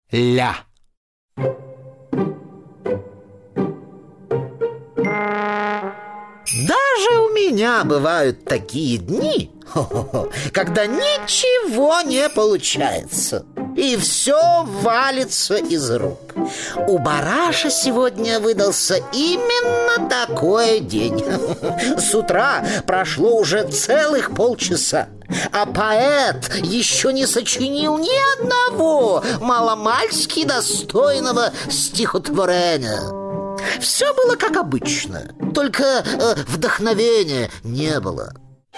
ля. Даже у меня бывают такие дни, когда ничего не получается, и все валится из рук. У Бараша сегодня выдался именно такой день. С утра прошло уже целых полчаса, а поэт еще не сочинил ни одного маломальски достойного стихотворения. Все было как обычно, только вдохновения не было.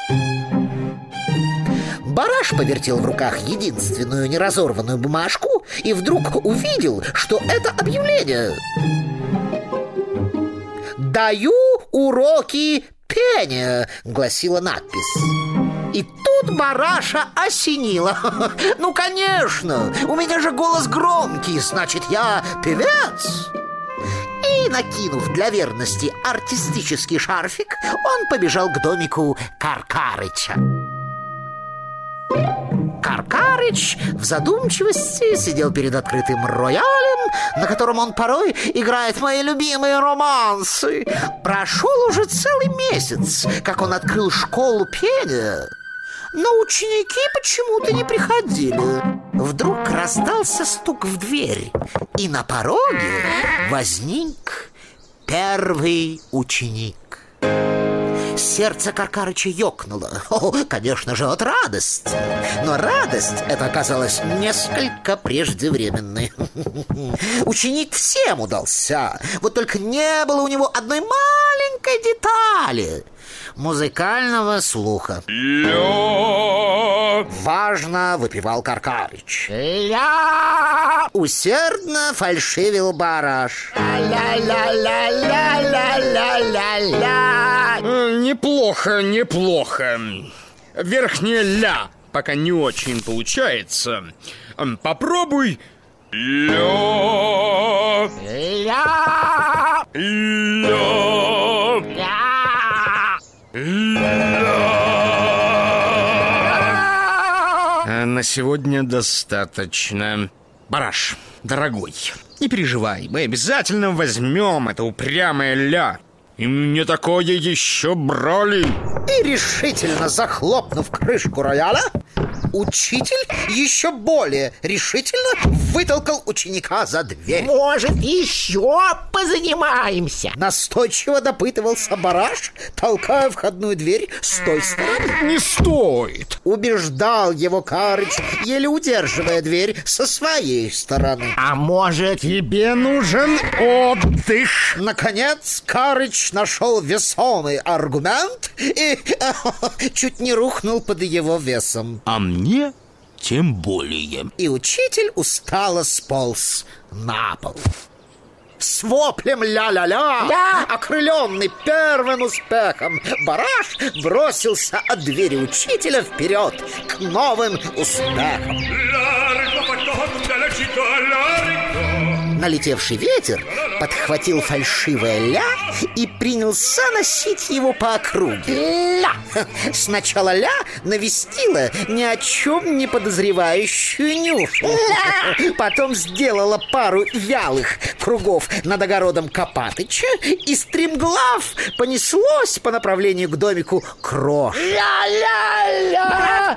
Бараш повертел в руках единственную неразорванную бумажку и вдруг увидел, что это объявление. «Даю уроки пения», гласила надпись. И тут Бараша осенило. Ну, конечно, у меня же голос громкий, значит, я певец. И, накинув для верности артистический шарфик, он побежал к домику Каркарыча. Каркарыч в задумчивости сидел перед открытым роялем, на котором он порой играет мои любимые романсы. Прошел уже целый месяц, как он открыл школу пения, но ученики почему-то не приходили. Вдруг раздался стук в дверь, и на пороге возник первый ученик. Сердце Каркарыча ёкнуло. Конечно же, от радости. Но радость эта оказалась несколько преждевременной. Ученик всем удался. Вот только не было у него одной маленькой детали — музыкального слуха. Ля! Важно выпевал Каркарыч. Ля! Усердно фальшивил Бараш. Ля-ля-ля-ля-ля-ля-ля-ля. Неплохо, неплохо. Верхняя ля пока не очень получается. Попробуй. Ля! Ля! Ля! На сегодня достаточно. Бараш, дорогой, не переживай, мы обязательно возьмем это упрямое ля. И мне такое еще брали. И решительно захлопнув крышку рояля, учитель еще более решительно вытолкал ученика за дверь. Может, еще позанимаемся? Настойчиво допытывался Бараш, толкая входную дверь с той стороны. Не стоит. Убеждал его Карыч, еле удерживая дверь со своей стороны. А может... Тебе нужен отдых. Наконец Карыч нашел весомый аргумент и чуть не рухнул под его весом. А мне тем более. И учитель устало сполз на пол. С воплем ля-ля-ля, окрыленный первым успехом, Бараш бросился от двери учителя вперед к новым успехам. Налетевший ветер подхватил фальшивое ля и принялся носить его по округе. Ля! Сначала ля навестила ни о чем не подозревающую Нюшу. Ля! Потом сделала пару вялых кругов над огородом Копатыча, и стремглав понеслось по направлению к домику Крош. Ля-ля-ля!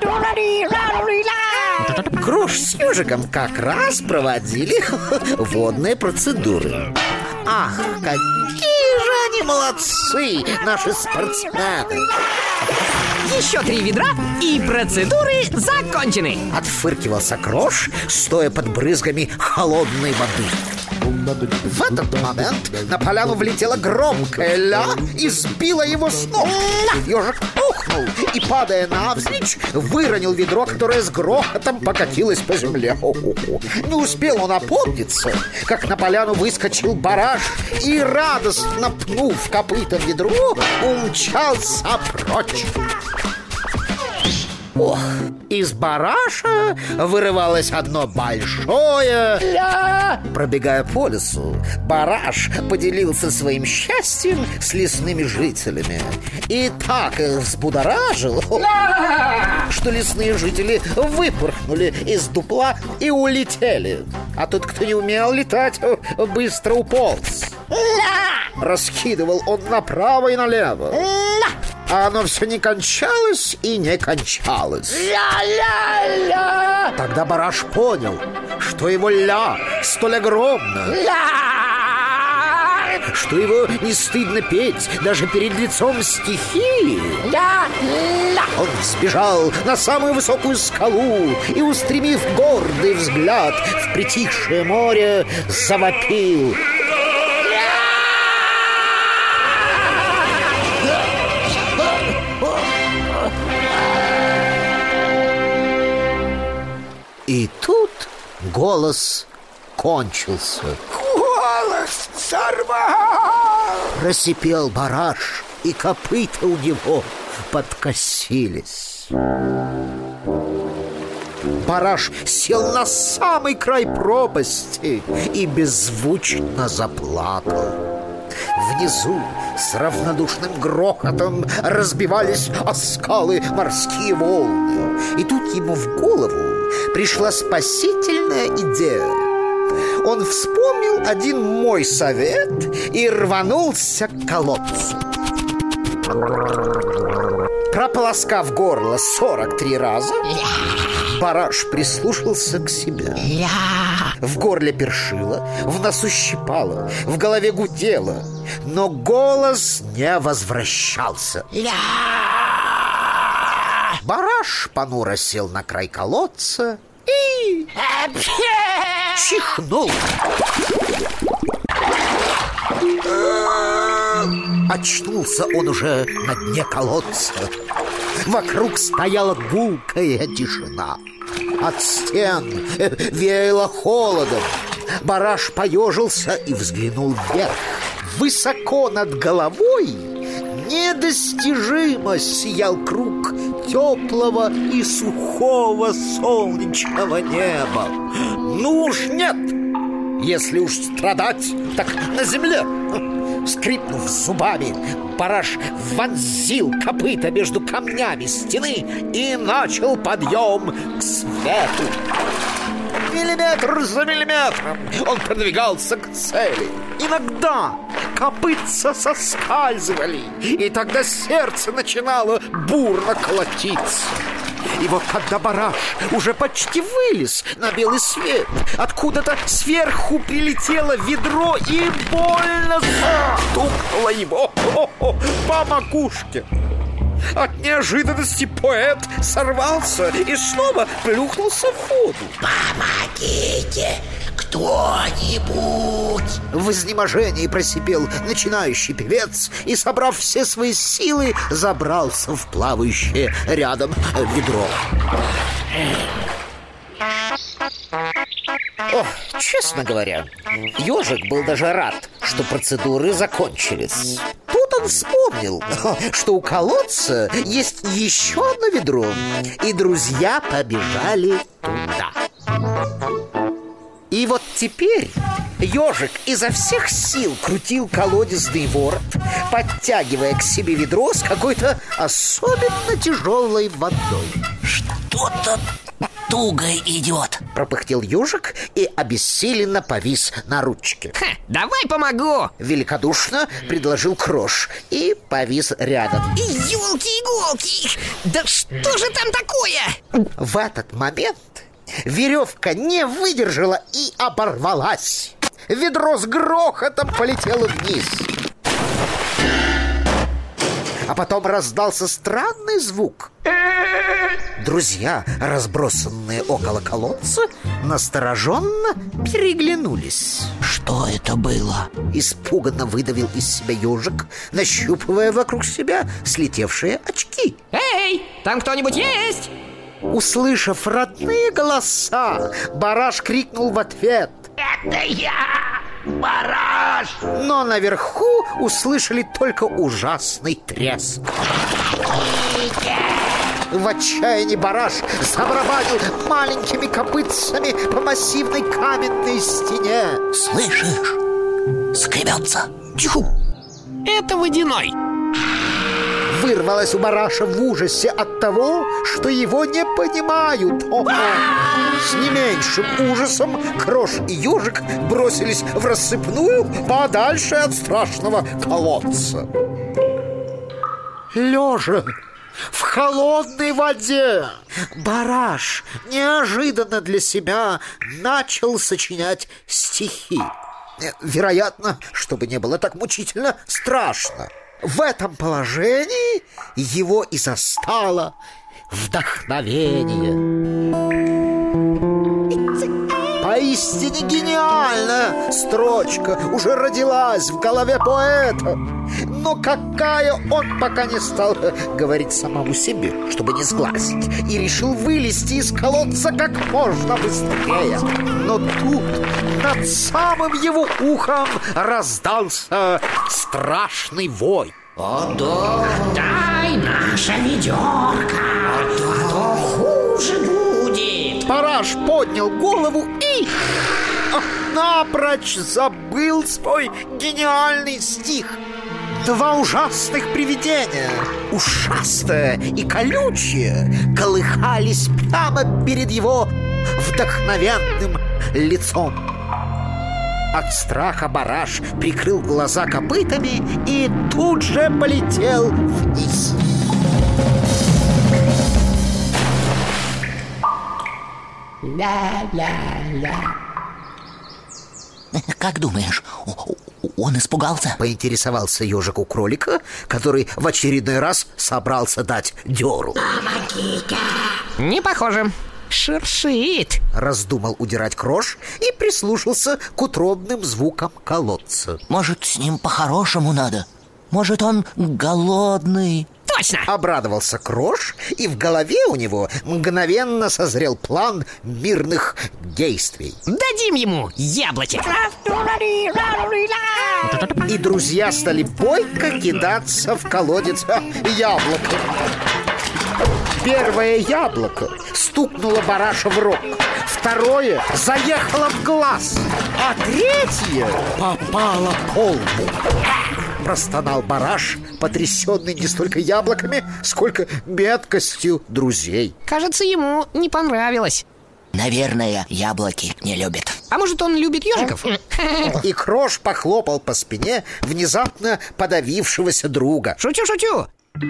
Крош с Ёжиком как раз проводили водные процедуры. Ах, какие же они молодцы, наши спортсмены! Еще 3 ведра, и процедуры закончены. Отфыркивался Крош, стоя под брызгами холодной воды. В этот момент на поляну влетела громкая ля и сбила его с ног. Ёжик ухнул и, падая навзничь, выронил ведро, которое с грохотом покатилось по земле. Не успел он опомниться, как на поляну выскочил Бараш и, радостно пнув копытом ведро, умчался прочь. Ох, из Бараша вырывалось одно большое ля. Пробегая по лесу, Бараш поделился своим счастьем с лесными жителями и так их взбудоражил, что лесные жители выпорхнули из дупла и улетели. А тот, кто не умел летать, быстро уполз. Раскидывал он направо и налево. А оно все не кончалось и не кончалось. Тогда Бараш понял, что его ля столь огромно, что его не стыдно петь даже перед лицом стихии. Он взбежал на самую высокую скалу и, устремив гордый взгляд в притихшее море, завопил: И тут голос кончился. Голос сорвал! Просипел Бараш, и копыта у него подкосились. Бараш сел на самый край пропасти и беззвучно заплакал. Внизу с равнодушным грохотом разбивались о скалы морские волны. И тут ему в голову пришла спасительная идея. Он вспомнил один мой совет и рванулся к колодцу. Прополоскав горло 43 раза, Бараш прислушался к себе. В горле першило, в носу щипало, в голове гудело, но голос не возвращался. Бараш понуро сел на край колодца и чихнул. Очнулся он уже на дне колодца. Вокруг стояла гулкая тишина. От стен веяло холодом. Бараш поежился и взглянул вверх. Высоко над головой недостижимо сиял круг теплого и сухого солнечного неба. Ну уж нет, если уж страдать, так на земле. Скрипнув зубами, Бараш вонзил копыта между камнями стены и начал подъем к свету. Миллиметр за миллиметром он продвигался к цели. Иногда копытца соскальзывали, и тогда сердце начинало бурно колотиться. И вот когда Бараш уже почти вылез на белый свет, откуда-то сверху прилетело ведро и больно стукнуло его по макушке. От неожиданности поэт сорвался и снова плюхнулся в воду. Помогите, кто-нибудь! В изнеможении просипел начинающий певец и, собрав все свои силы, забрался в плавающее рядом ведро. Честно говоря, ежик был даже рад, что процедуры закончились. Тут он вспомнил, что у колодца есть еще одно ведро, и друзья побежали туда. И вот теперь ежик изо всех сил крутил колодезный ворот, подтягивая к себе ведро с какой-то особенно тяжелой водой. Что-то туго идет, пропыхтел ежик и обессиленно повис на ручке. Давай помогу! Великодушно предложил Крош и повис рядом. Ёлки-иголки! Да что же там такое? В этот момент веревка не выдержала и оборвалась. Ведро с грохотом полетело вниз. А потом раздался странный звук. Друзья, разбросанные около колодца, настороженно переглянулись. Что это было? Испуганно выдавил из себя ежик, нащупывая вокруг себя слетевшие очки. Эй, там кто-нибудь есть? Услышав родные голоса, Бараш крикнул в ответ: Это я, Бараш! Но наверху услышали только ужасный треск. В отчаянии Бараш забарабанил маленькими копытцами по массивной каменной стене. Слышишь? Скребется. Тихо! Это водяной. вырвалось у Бараша в ужасе от того, что его не понимают. С не меньшим ужасом Крош и Ежик бросились в рассыпную подальше от страшного колодца. Лежа в холодной воде Бараш неожиданно для себя начал сочинять стихи. Вероятно, чтобы не было так мучительно страшно. В этом положении его и застало вдохновение. Поистине гениальная строчка уже родилась в голове поэта. Но какая, он пока не стал говорить самому себе, чтобы не сглазить, и решил вылезти из колодца как можно быстрее. Но тут над самым его ухом раздался страшный вой. О, да! Дай наша ведерко, а то хуже будет. Бараш поднял голову и напрочь забыл свой гениальный стих. Два ужасных привидения, ушастое и колючее, колыхались прямо перед его вдохновенным лицом. От страха Бараш прикрыл глаза копытами и тут же полетел вниз. Ля-ля-ля. Как думаешь, он испугался? Поинтересовался ежик у кролика, который в очередной раз собрался дать дёру. Помогите! Не похоже. Шуршит. Раздумал удирать Крош и прислушался к утробным звукам колодца. Может, с ним по-хорошему надо? Может, он голодный? Точно! Обрадовался Крош, и в голове у него мгновенно созрел план мирных действий. Дадим ему яблочек. И друзья стали бойко кидаться в колодец яблоком. Первое яблоко стукнуло Бараша в рог, второе заехало в глаз, а третье попало по лбу. Простонал Бараш, потрясенный не столько яблоками, сколько меткостью друзей. Кажется, ему не понравилось. Наверное, яблоки не любит. А может, он любит ежиков? И Крош похлопал по спине внезапно подавившегося друга. Шучу.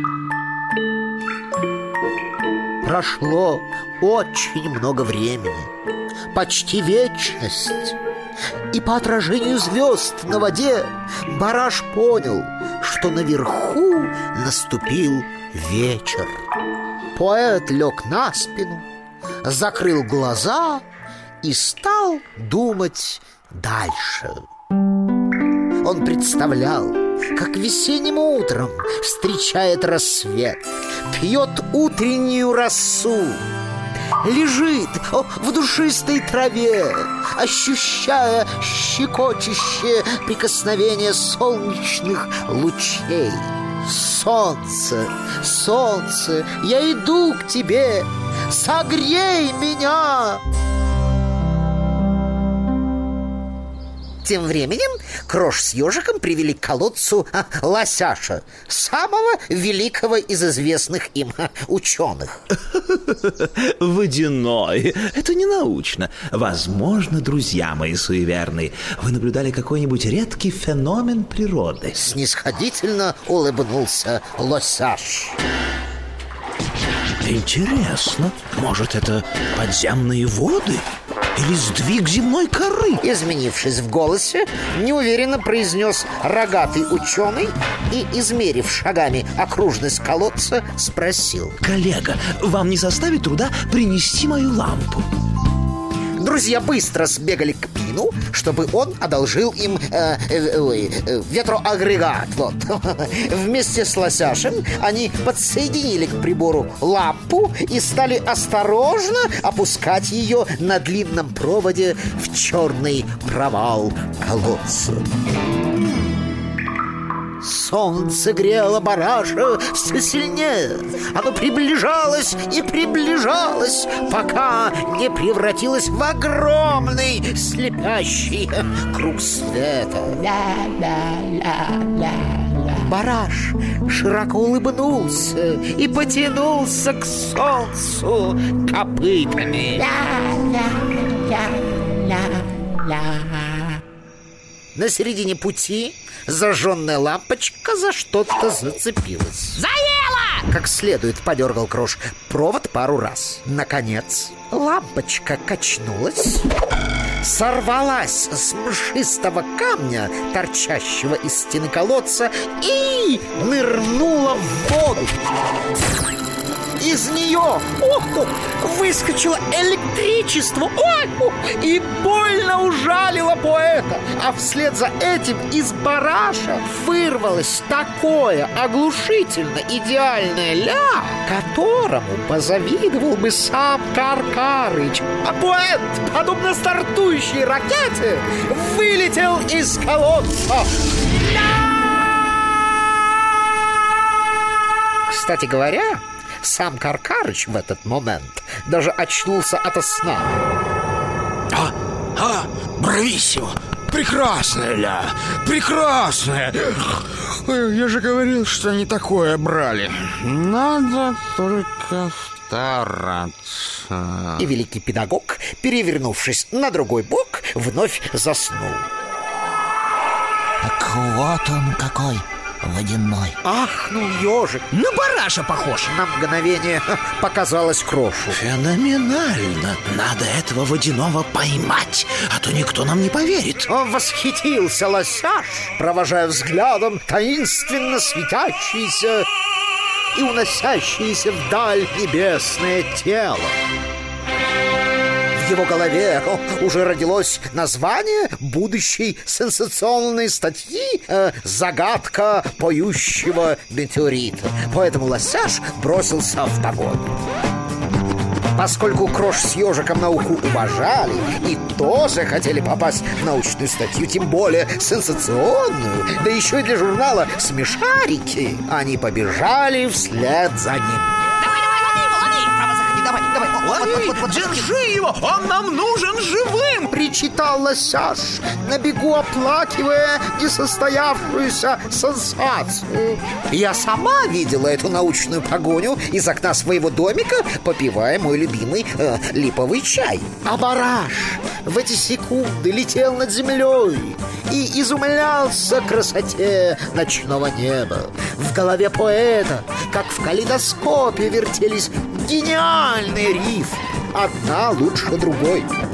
Прошло очень много времени, почти вечность. И по отражению звезд на воде Бараш понял, что наверху наступил вечер. Поэт лег на спину, закрыл глаза и стал думать дальше. Он представлял, как весенним утром встречает рассвет, пьет утреннюю росу, лежит в душистой траве, ощущая щекочущее прикосновение солнечных лучей. Солнце, солнце, я иду к тебе, согрей меня! Тем временем Крош с ежиком привели к колодцу Лосяша, самого великого из известных им ученых. Водяной. Это не научно. Возможно, друзья мои суеверные, вы наблюдали какой-нибудь редкий феномен природы. Снисходительно улыбнулся Лосяш. Интересно, может, это подземные воды? Или сдвиг земной коры? Изменившись в голосе, неуверенно произнес рогатый ученый и, измерив шагами окружность колодца, спросил: коллега, вам не составит труда принести мою лампу? Друзья быстро сбегали к Пину, чтобы он одолжил им ветроагрегат. Вот. Вместе с Лосяшем они подсоединили к прибору лампу и стали осторожно опускать ее на длинном проводе в черный провал колодца. Солнце грело Бараша все сильнее. Оно приближалось и приближалось, пока не превратилось в огромный слепящий круг света. Ля-ля-ля-ля-ля. Бараш широко улыбнулся и потянулся к солнцу копытами. Ля-ля-ля-ля-ля. На середине пути зажженная лампочка за что-то зацепилась. Заело! Как следует подергал Крош провод пару раз. Наконец, лампочка качнулась, сорвалась с мшистого камня, торчащего из стены колодца, и нырнула в воду. Из нее выскочило электричество и больно ужалило поэта. А вслед за этим из бараша вырвалось такое оглушительно идеальное ля, которому позавидовал бы сам Каркарыч. А поэт, подобно стартующей ракете, вылетел из колодца. Кстати говоря, сам Каркарыч в этот момент даже очнулся ото сна. Брависсимо! Прекрасная ля! Прекрасная! Я же говорил, что не такое брали. Надо только стараться. И великий педагог, перевернувшись на другой бок, вновь заснул. Так вот он какой, водяной. Ахнул ежик. На бараша похож. На мгновение показалось Крошу. Феноменально! Надо этого водяного поймать, а то никто нам не поверит. Он восхитился лосяш, провожая взглядом таинственно светящееся и уносящееся вдаль небесное тело. В его голове уже родилось название будущей сенсационной статьи «Загадка поющего метеорита». Поэтому лосяш бросился в погоню. Поскольку Крош с ежиком науку уважали и тоже хотели попасть в научную статью, тем более сенсационную, да еще и для журнала «Смешарики», они побежали вслед за ним. Держи его, он нам нужен живым! Причитал лосяш, на бегу оплакивая несостоявшуюся сенсацию. Я сама видела эту научную погоню из окна своего домика, попивая мой любимый липовый чай. А бараш в эти секунды летел над землей и изумлялся красоте ночного неба. В голове поэта, как в калейдоскопе, вертелись гениальные рифмы, одна лучше другой.